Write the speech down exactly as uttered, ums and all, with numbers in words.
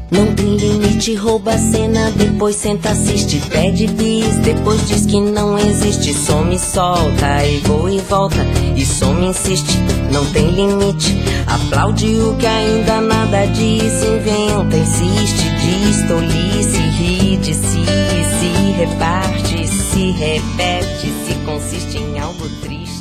Não tem limite, rouba a cena, depois senta, assiste, pede bis, depois diz que não existe. Some, solta, e voa e volta, e some, insiste, não tem limite. Aplaude o que ainda nada diz, inventa, insiste, diz tolice, ri de si, se reparte, se repete, se consiste em algo triste.